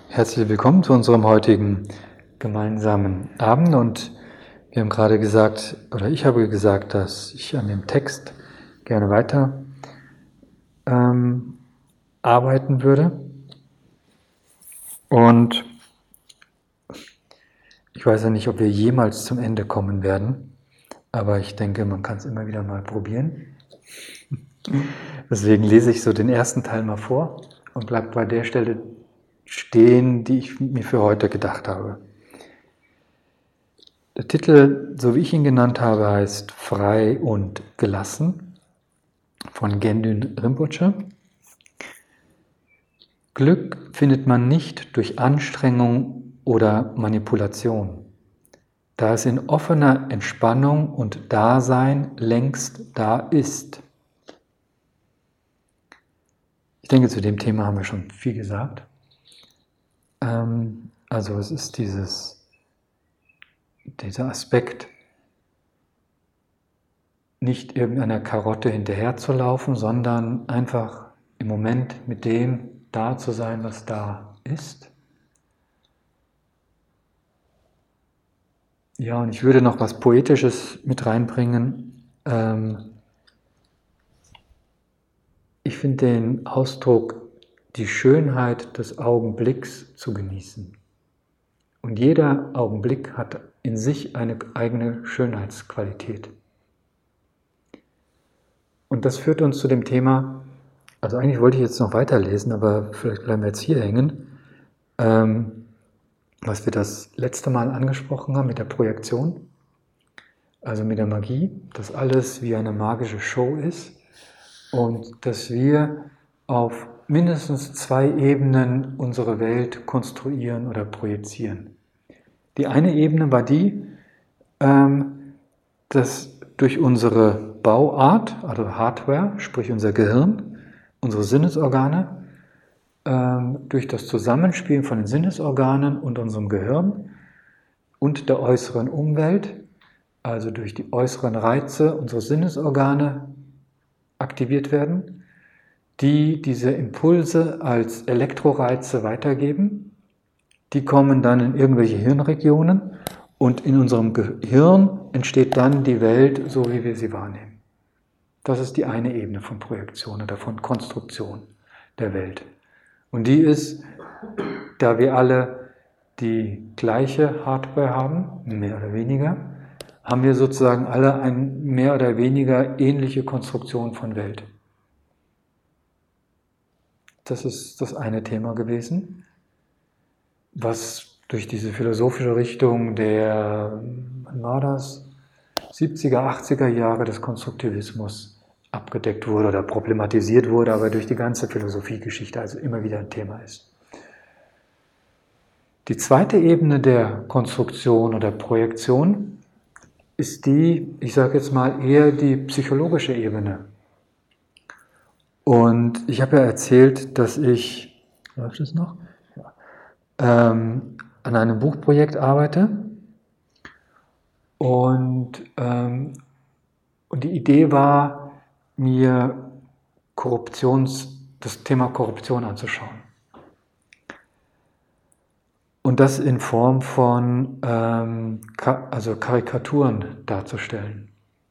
Herzlich willkommen zu unserem heutigen gemeinsamen Abend und wir haben gerade gesagt, oder ich habe gesagt, dass ich an dem Text gerne weiter arbeiten würde und ich weiß ja nicht, ob wir jemals zum Ende kommen werden, aber ich denke, man kann es immer wieder mal probieren. Deswegen lese ich so den ersten Teil mal vor und bleibe bei der Stelle stehen, die ich mir für heute gedacht habe. Der Titel, so wie ich ihn genannt habe, heißt Frei und gelassen von Gendun Rinpoche. Glück findet man nicht durch Anstrengung oder Manipulation, da es in offener Entspannung und Dasein längst da ist. Ich denke, zu dem Thema haben wir schon viel gesagt. Also es ist dieser Aspekt, nicht irgendeiner Karotte hinterherzulaufen, sondern einfach im Moment mit dem da zu sein, was da ist. Ja, und ich würde noch was Poetisches mit reinbringen. Ich finde den Ausdruck, die Schönheit des Augenblicks zu genießen. Und jeder Augenblick hat in sich eine eigene Schönheitsqualität. Und das führt uns zu dem Thema, also eigentlich wollte ich jetzt noch weiterlesen, aber vielleicht bleiben wir jetzt hier hängen, was wir das letzte Mal angesprochen haben mit der Projektion, also mit der Magie, dass alles wie eine magische Show ist und dass wir auf mindestens 2 Ebenen unsere Welt konstruieren oder projizieren. Die eine Ebene war die, dass durch unsere Bauart, also Hardware, sprich unser Gehirn, unsere Sinnesorgane, durch das Zusammenspiel von den Sinnesorganen und unserem Gehirn und der äußeren Umwelt, also durch die äußeren Reize unserer Sinnesorgane aktiviert werden, die diese Impulse als Elektroreize weitergeben. Die kommen dann in irgendwelche Hirnregionen und in unserem Gehirn entsteht dann die Welt, so wie wir sie wahrnehmen. Das ist die eine Ebene von Projektion oder von Konstruktion der Welt. Und die ist, da wir alle die gleiche Hardware haben, mehr oder weniger, haben wir sozusagen alle eine mehr oder weniger ähnliche Konstruktion von Welt. Das ist das eine Thema gewesen, was durch diese philosophische Richtung der, wann war das, 70er, 80er Jahre des Konstruktivismus abgedeckt wurde oder problematisiert wurde, aber durch die ganze Philosophiegeschichte also immer wieder ein Thema ist. Die zweite Ebene der Konstruktion oder Projektion ist die, ich sage jetzt mal, eher die psychologische Ebene. Und ich habe ja erzählt, dass ich, läuft es noch? Ja, an einem Buchprojekt arbeite. Und die Idee war, mir das Thema Korruption anzuschauen. Und das in Form von Karikaturen darzustellen.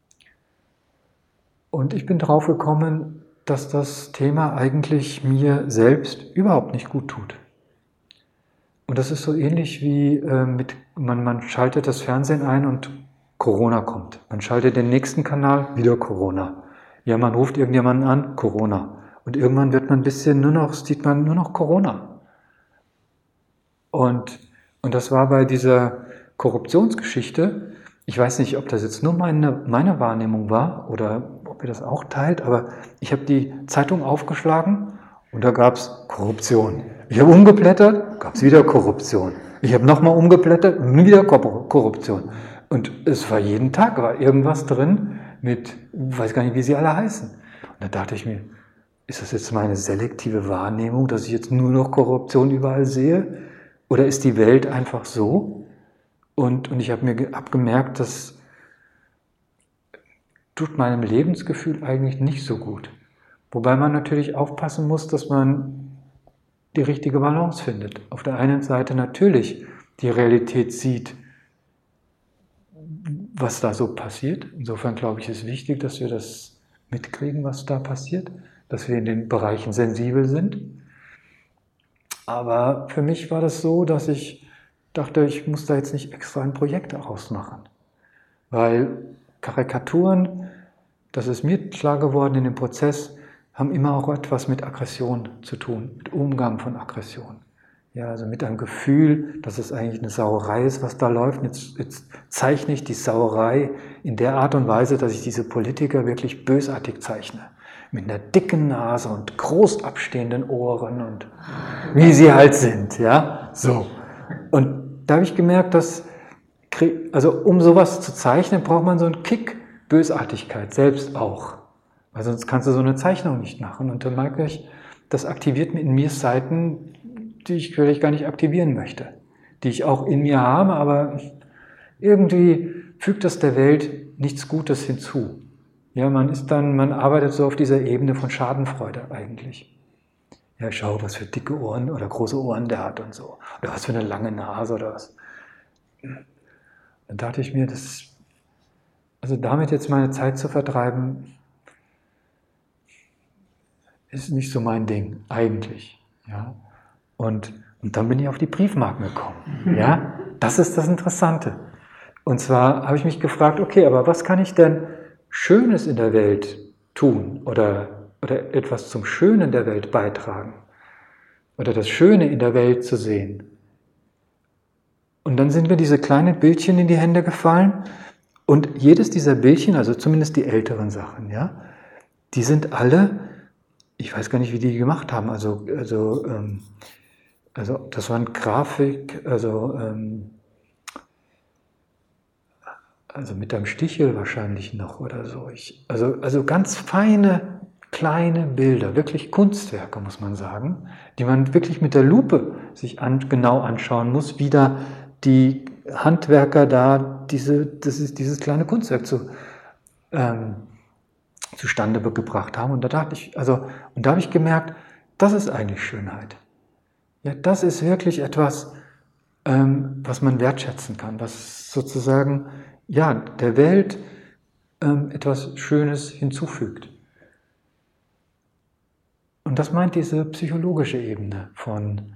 Und ich bin drauf gekommen, dass das Thema eigentlich mir selbst überhaupt nicht gut tut. Und das ist so ähnlich wie man schaltet das Fernsehen ein und Corona kommt. Man schaltet den nächsten Kanal, wieder Corona. Ja, man ruft irgendjemanden an, Corona. Und irgendwann sieht man nur noch Corona. Und das war bei dieser Korruptionsgeschichte, ich weiß nicht, ob das jetzt nur meine Wahrnehmung war oder ob ihr das auch teilt, aber ich habe die Zeitung aufgeschlagen und da gab es Korruption. Ich habe umgeblättert, gab es wieder Korruption. Ich habe nochmal umgeblättert und wieder Korruption. Und es war jeden Tag, war irgendwas drin mit, ich weiß gar nicht, wie sie alle heißen. Und da dachte ich mir, ist das jetzt meine selektive Wahrnehmung, dass ich jetzt nur noch Korruption überall sehe? Oder ist die Welt einfach so? Und ich habe gemerkt, das tut meinem Lebensgefühl eigentlich nicht so gut. Wobei man natürlich aufpassen muss, dass man die richtige Balance findet. Auf der einen Seite natürlich die Realität sieht, was da so passiert. Insofern glaube ich, ist wichtig, dass wir das mitkriegen, was da passiert, dass wir in den Bereichen sensibel sind. Aber für mich war das so, dass ich dachte, ich muss da jetzt nicht extra ein Projekt daraus machen. Weil Karikaturen, das ist mir klar geworden in dem Prozess, haben immer auch etwas mit Aggression zu tun, mit Umgang von Aggression. Ja, also mit einem Gefühl, dass es eigentlich eine Sauerei ist, was da läuft. Jetzt zeichne ich die Sauerei in der Art und Weise, dass ich diese Politiker wirklich bösartig zeichne. Mit einer dicken Nase und groß abstehenden Ohren und wie sie halt sind. Ja, so. Und da habe ich gemerkt, dass, also um sowas zu zeichnen, braucht man so einen Kick Bösartigkeit selbst auch. Weil sonst kannst du so eine Zeichnung nicht machen. Und dann merke ich, das aktiviert in mir Seiten, die ich vielleicht gar nicht aktivieren möchte. Die ich auch in mir habe, aber irgendwie fügt das der Welt nichts Gutes hinzu. Ja, man arbeitet so auf dieser Ebene von Schadenfreude eigentlich. Ja, schau, was für dicke Ohren oder große Ohren der hat und so. Oder was für eine lange Nase oder was. Dann dachte ich mir, also damit jetzt meine Zeit zu vertreiben, ist nicht so mein Ding, eigentlich. Ja? Und dann bin ich auf die Briefmarken gekommen. Ja? Das ist das Interessante. Und zwar habe ich mich gefragt, okay, aber was kann ich denn Schönes in der Welt tun oder etwas zum Schönen der Welt beitragen? Oder das Schöne in der Welt zu sehen? Und dann sind mir diese kleinen Bildchen in die Hände gefallen und jedes dieser Bildchen, also zumindest die älteren Sachen, ja, die sind alle, ich weiß gar nicht, wie die gemacht haben, also das waren Grafik, also mit einem Stichel wahrscheinlich noch oder so. Also ganz feine, kleine Bilder, wirklich Kunstwerke, muss man sagen, die man wirklich mit der Lupe sich genau anschauen muss, wie da die Handwerker da dieses kleine Kunstwerk zustande gebracht haben. Und da dachte ich, und da habe ich gemerkt, das ist eigentlich Schönheit. Ja, das ist wirklich etwas, was man wertschätzen kann, was sozusagen ja, der Welt etwas Schönes hinzufügt. Und das meint diese psychologische Ebene von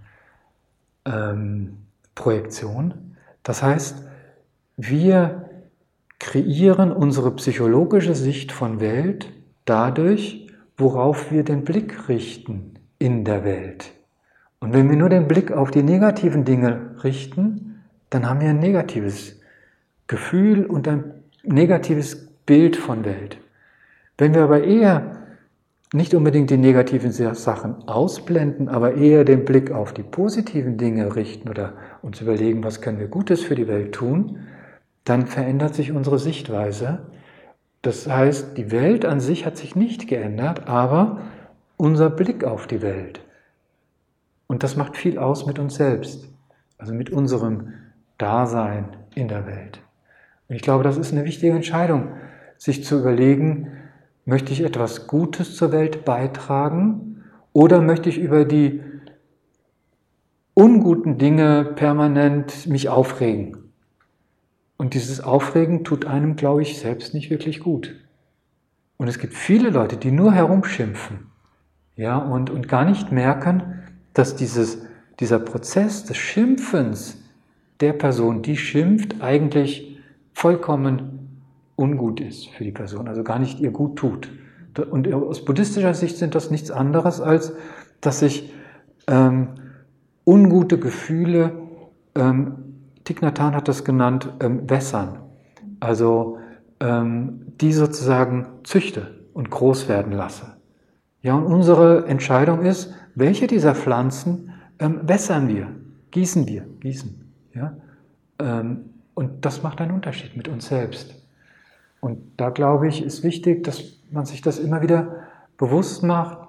Projektion. Das heißt, wir kreieren unsere psychologische Sicht von Welt dadurch, worauf wir den Blick richten in der Welt. Und wenn wir nur den Blick auf die negativen Dinge richten, dann haben wir ein negatives Gefühl und ein negatives Bild von Welt. Wenn wir aber eher nicht unbedingt die negativen Sachen ausblenden, aber eher den Blick auf die positiven Dinge richten oder uns überlegen, was können wir Gutes für die Welt tun, dann verändert sich unsere Sichtweise. Das heißt, die Welt an sich hat sich nicht geändert, aber unser Blick auf die Welt. Und das macht viel aus mit uns selbst, also mit unserem Dasein in der Welt. Und ich glaube, das ist eine wichtige Entscheidung, sich zu überlegen, möchte ich etwas Gutes zur Welt beitragen oder möchte ich über die unguten Dinge permanent mich aufregen? Und dieses Aufregen tut einem, glaube ich, selbst nicht wirklich gut. Und es gibt viele Leute, die nur herumschimpfen, ja, und gar nicht merken, dass dieser Prozess des Schimpfens der Person, die schimpft, eigentlich vollkommen ungut ist für die Person, also gar nicht ihr gut tut. Und aus buddhistischer Sicht sind das nichts anderes, als dass sich ungute Gefühle, Thich Nhat Hanh hat das genannt, wässern. Also die sozusagen züchte und groß werden lasse. Ja, und unsere Entscheidung ist, welche dieser Pflanzen wässern wir, gießen. Ja? Und das macht einen Unterschied mit uns selbst. Und da glaube ich, ist wichtig, dass man sich das immer wieder bewusst macht.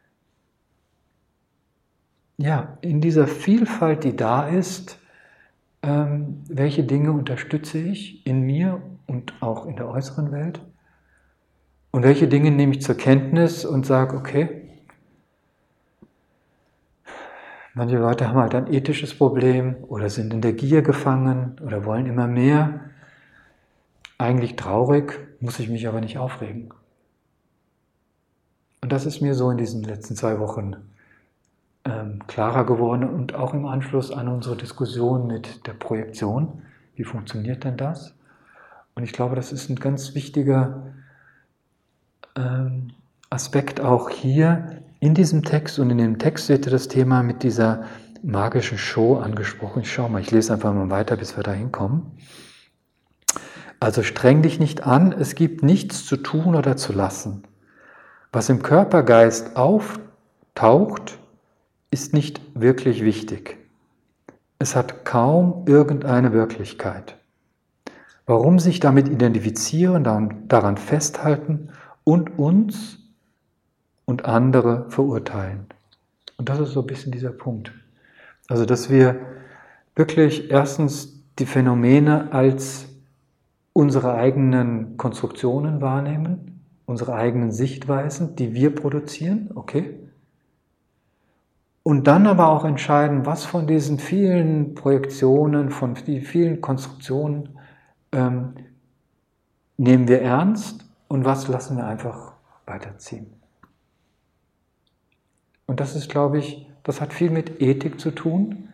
Ja, in dieser Vielfalt, die da ist, welche Dinge unterstütze ich in mir und auch in der äußeren Welt? Und welche Dinge nehme ich zur Kenntnis und sage, okay, Manche Leute haben halt ein ethisches Problem oder sind in der Gier gefangen oder wollen immer mehr. Eigentlich traurig, muss ich mich aber nicht aufregen. Und das ist mir so in diesen letzten 2 Wochen klarer geworden und auch im Anschluss an unsere Diskussion mit der Projektion. Wie funktioniert denn das? Und ich glaube, das ist ein ganz wichtiger Aspekt auch hier in diesem Text. Und in dem Text wird das Thema mit dieser magischen Show angesprochen. Ich schaue mal, ich lese einfach mal weiter, bis wir da hinkommen. Also streng dich nicht an, es gibt nichts zu tun oder zu lassen. Was im Körpergeist auftaucht, ist nicht wirklich wichtig. Es hat kaum irgendeine Wirklichkeit. Warum sich damit identifizieren, daran festhalten und uns und andere verurteilen? Und das ist so ein bisschen dieser Punkt. Also, dass wir wirklich erstens die Phänomene als unsere eigenen Konstruktionen wahrnehmen, unsere eigenen Sichtweisen, die wir produzieren, okay? Und dann aber auch entscheiden, was von diesen vielen Projektionen, von den vielen Konstruktionen nehmen wir ernst und was lassen wir einfach weiterziehen. Und das ist, glaube ich, das hat viel mit Ethik zu tun,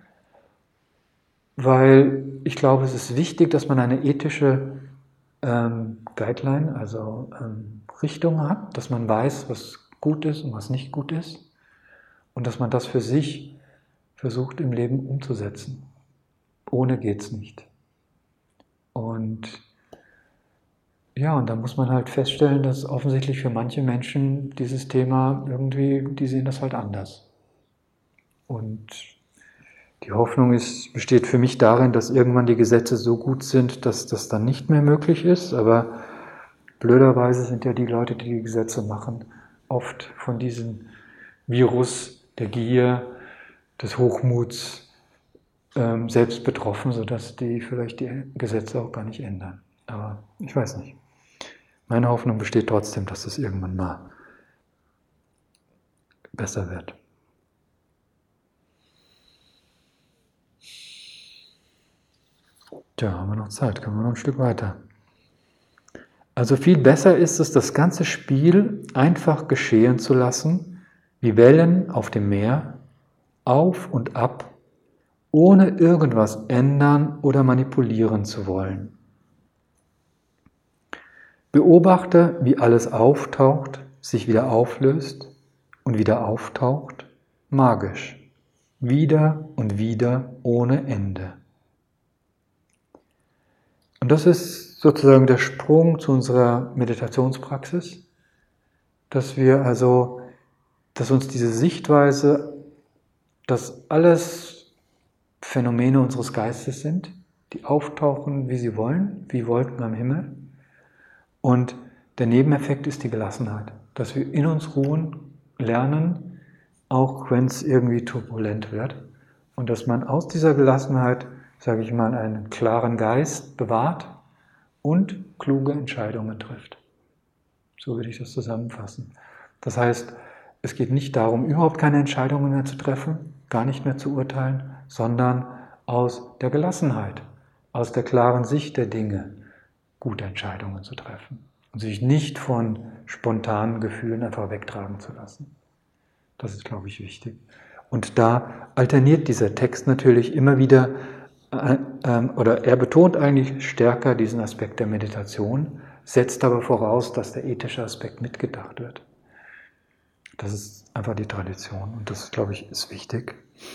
weil ich glaube, es ist wichtig, dass man eine ethische Guideline, also Richtung hat, dass man weiß, was gut ist und was nicht gut ist und dass man das für sich versucht im Leben umzusetzen. Ohne geht's nicht. Und ja, und da muss man halt feststellen, dass offensichtlich für manche Menschen dieses Thema irgendwie, die sehen das halt anders. Und die Hoffnung besteht für mich darin, dass irgendwann die Gesetze so gut sind, dass das dann nicht mehr möglich ist. Aber blöderweise sind ja die Leute, die die Gesetze machen, oft von diesem Virus der Gier, des Hochmuts selbst betroffen, sodass die vielleicht die Gesetze auch gar nicht ändern. Aber ich weiß nicht. Meine Hoffnung besteht trotzdem, dass es irgendwann mal besser wird. Tja, haben wir noch Zeit, können wir noch ein Stück weiter. Also viel besser ist es, das ganze Spiel einfach geschehen zu lassen, wie Wellen auf dem Meer, auf und ab, ohne irgendwas ändern oder manipulieren zu wollen. Beobachte, wie alles auftaucht, sich wieder auflöst und wieder auftaucht, magisch, wieder und wieder ohne Ende. Und das ist sozusagen der Sprung zu unserer Meditationspraxis, dass uns diese Sichtweise, dass alles Phänomene unseres Geistes sind, die auftauchen, wie sie wollen, wie Wolken am Himmel. Und der Nebeneffekt ist die Gelassenheit, dass wir in uns ruhen, lernen, auch wenn es irgendwie turbulent wird. Und dass man aus dieser Gelassenheit, sage ich mal, einen klaren Geist bewahrt und kluge Entscheidungen trifft. So würde ich das zusammenfassen. Das heißt, es geht nicht darum, überhaupt keine Entscheidungen mehr zu treffen, gar nicht mehr zu urteilen, sondern aus der Gelassenheit, aus der klaren Sicht der Dinge gute Entscheidungen zu treffen und sich nicht von spontanen Gefühlen einfach wegtragen zu lassen. Das ist, glaube ich, wichtig. Und da alterniert dieser Text natürlich immer wieder, oder er betont eigentlich stärker diesen Aspekt der Meditation, setzt aber voraus, dass der ethische Aspekt mitgedacht wird. Das ist einfach die Tradition und das, glaube ich, ist wichtig.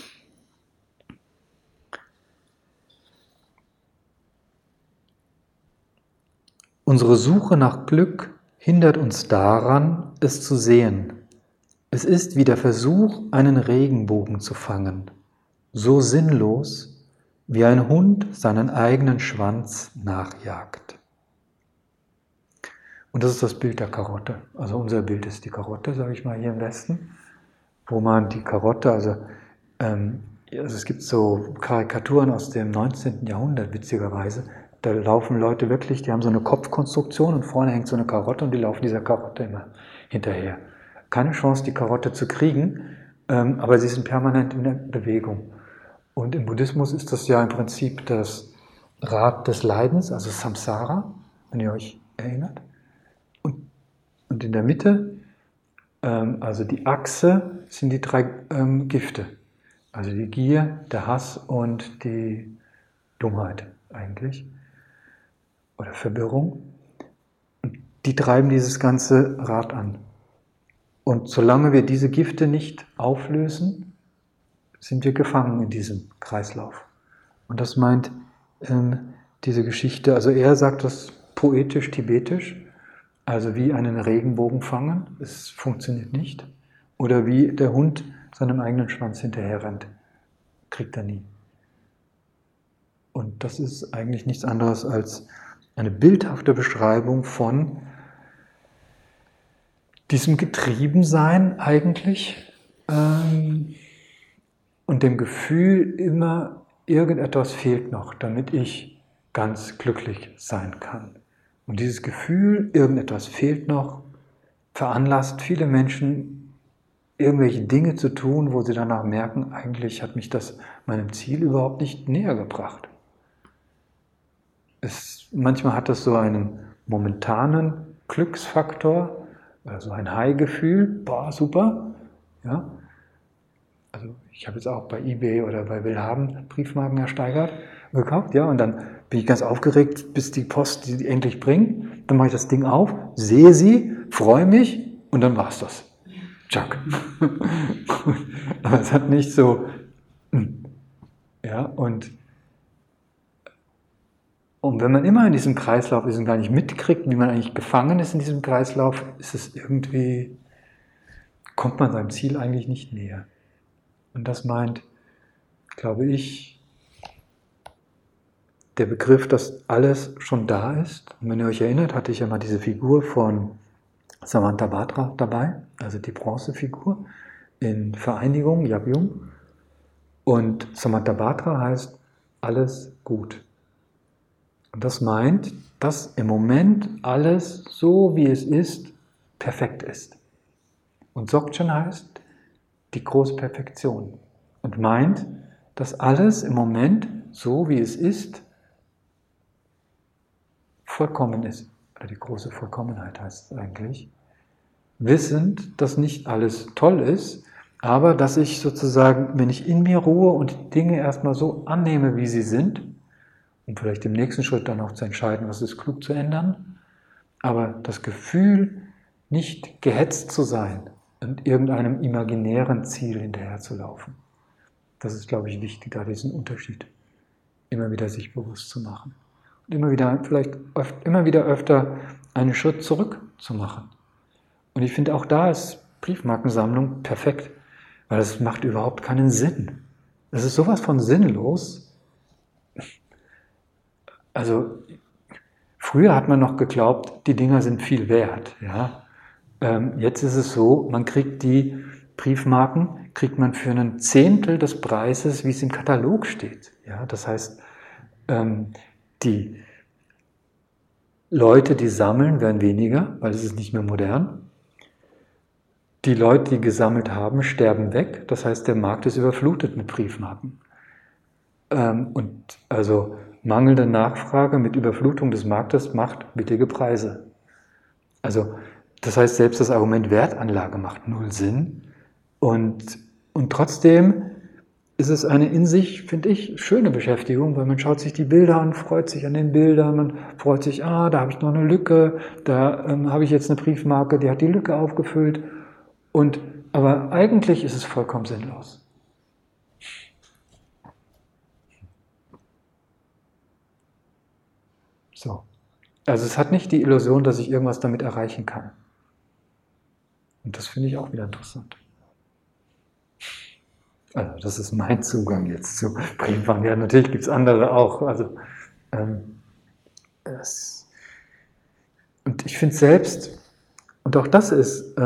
Unsere Suche nach Glück hindert uns daran, es zu sehen. Es ist wie der Versuch, einen Regenbogen zu fangen, so sinnlos, wie ein Hund seinen eigenen Schwanz nachjagt. Und das ist das Bild der Karotte. Also unser Bild ist die Karotte, sage ich mal, hier im Westen, wo man die Karotte, also es gibt so Karikaturen aus dem 19. Jahrhundert, witzigerweise. Da laufen Leute wirklich, die haben so eine Kopfkonstruktion und vorne hängt so eine Karotte und die laufen dieser Karotte immer hinterher. Keine Chance, die Karotte zu kriegen, aber sie sind permanent in der Bewegung. Und im Buddhismus ist das ja im Prinzip das Rad des Leidens, also Samsara, wenn ihr euch erinnert. Und in der Mitte, also die Achse, sind die 3 Gifte. Also die Gier, der Hass und die Dummheit eigentlich. Oder Verwirrung. Und die treiben dieses ganze Rad an. Und solange wir diese Gifte nicht auflösen, sind wir gefangen in diesem Kreislauf. Und das meint diese Geschichte, also er sagt das poetisch, tibetisch, also wie einen Regenbogen fangen, es funktioniert nicht. Oder wie der Hund seinem eigenen Schwanz hinterher rennt, kriegt er nie. Und das ist eigentlich nichts anderes als eine bildhafte Beschreibung von diesem Getriebensein eigentlich und dem Gefühl, immer irgendetwas fehlt noch, damit ich ganz glücklich sein kann. Und dieses Gefühl, irgendetwas fehlt noch, veranlasst viele Menschen, irgendwelche Dinge zu tun, wo sie danach merken, eigentlich hat mich das meinem Ziel überhaupt nicht näher gebracht. Manchmal hat das so einen momentanen Glücksfaktor, also ein High-Gefühl, boah, super. Ja? Also ich habe jetzt auch bei eBay oder bei Willhaben Briefmarken ersteigert, gekauft, ja, und dann bin ich ganz aufgeregt, bis die Post die endlich bringt. Dann mache ich das Ding auf, sehe sie, freue mich und dann war es das. Tschack. Aber es hat nicht so, ja, und wenn man immer in diesem Kreislauf ist und gar nicht mitkriegt, wie man eigentlich gefangen ist in diesem Kreislauf, ist es irgendwie, kommt man seinem Ziel eigentlich nicht näher. Und das meint, glaube ich, der Begriff, dass alles schon da ist. Und wenn ihr euch erinnert, hatte ich ja mal diese Figur von Samantabhadra dabei, also die Bronzefigur in Vereinigung, Yab-Yum. Und Samantabhadra heißt alles gut. Und das meint, dass im Moment alles so, wie es ist, perfekt ist. Und Dzogchen heißt die große Perfektion. Und meint, dass alles im Moment so, wie es ist, vollkommen ist. Oder die große Vollkommenheit heißt es eigentlich. Wissend, dass nicht alles toll ist, aber dass ich sozusagen, wenn ich in mir ruhe und die Dinge erstmal so annehme, wie sie sind, um vielleicht im nächsten Schritt dann auch zu entscheiden, was ist klug zu ändern, aber das Gefühl, nicht gehetzt zu sein und irgendeinem imaginären Ziel hinterherzulaufen. Das ist, glaube ich, wichtig, da diesen Unterschied immer wieder sich bewusst zu machen. Und immer wieder öfter einen Schritt zurück zu machen. Und ich finde, auch da ist Briefmarkensammlung perfekt, weil es macht überhaupt keinen Sinn. Es ist sowas von sinnlos. Also, früher hat man noch geglaubt, die Dinger sind viel wert. Ja? Jetzt ist es so, man kriegt die Briefmarken, kriegt man für einen Zehntel des Preises, wie es im Katalog steht. Ja? Das heißt, die Leute, die sammeln, werden weniger, weil es ist nicht mehr modern. Die Leute, die gesammelt haben, sterben weg. Das heißt, der Markt ist überflutet mit Briefmarken. Und also mangelnde Nachfrage mit Überflutung des Marktes macht bittige Preise. Also das heißt, selbst das Argument Wertanlage macht null Sinn. Und trotzdem ist es eine in sich, finde ich, schöne Beschäftigung, weil man schaut sich die Bilder an, freut sich an den Bildern, man freut sich, da habe ich noch eine Lücke, da habe ich jetzt eine Briefmarke, die hat die Lücke aufgefüllt. Aber eigentlich ist es vollkommen sinnlos. So. Also es hat nicht die Illusion, dass ich irgendwas damit erreichen kann. Und das finde ich auch wieder interessant. Also das ist mein Zugang jetzt zu Briefmarken. Ja, natürlich gibt es andere auch. Also, und ich finde selbst, und auch das ist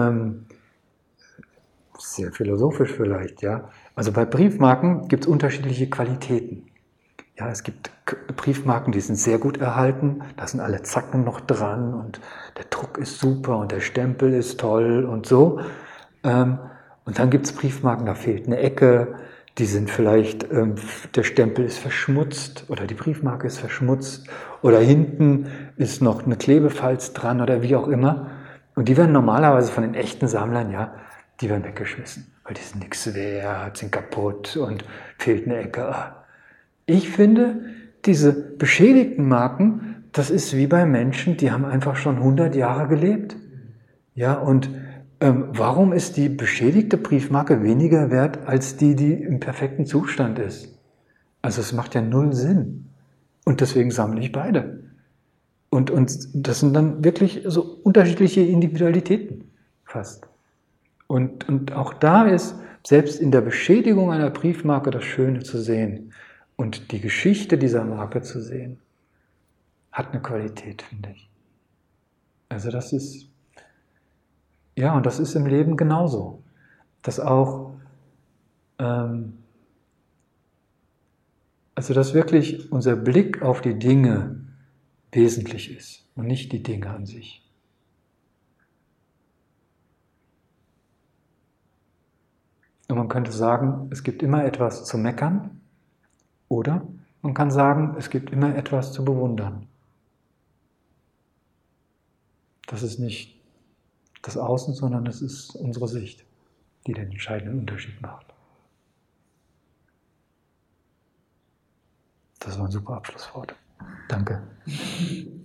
sehr philosophisch vielleicht, ja. Also bei Briefmarken gibt es unterschiedliche Qualitäten. Ja, es gibt Briefmarken, die sind sehr gut erhalten, da sind alle Zacken noch dran und der Druck ist super und der Stempel ist toll und so. Und Und dann gibt es Briefmarken, da fehlt eine Ecke, die sind vielleicht, der Stempel ist verschmutzt oder die Briefmarke ist verschmutzt oder hinten ist noch eine Klebefalz dran oder wie auch immer. Und die werden normalerweise von den echten Sammlern, ja, die werden weggeschmissen, weil die sind nichts wert, sind kaputt und fehlt eine Ecke. Ich finde, diese beschädigten Marken, das ist wie bei Menschen, die haben einfach schon 100 Jahre gelebt. Ja, und warum ist die beschädigte Briefmarke weniger wert als die, die im perfekten Zustand ist? Also es macht ja null Sinn. Und deswegen sammle ich beide. Und das sind dann wirklich so unterschiedliche Individualitäten fast. Und auch da ist selbst in der Beschädigung einer Briefmarke das Schöne zu sehen und die Geschichte dieser Marke zu sehen, hat eine Qualität, finde ich. Also das ist, ja, und das ist im Leben genauso. Dass auch, also dass wirklich unser Blick auf die Dinge wesentlich ist und nicht die Dinge an sich. Und man könnte sagen, es gibt immer etwas zu meckern oder man kann sagen, es gibt immer etwas zu bewundern. Das ist nicht das Außen, sondern es ist unsere Sicht, die den entscheidenden Unterschied macht. Das war ein super Abschlusswort. Danke.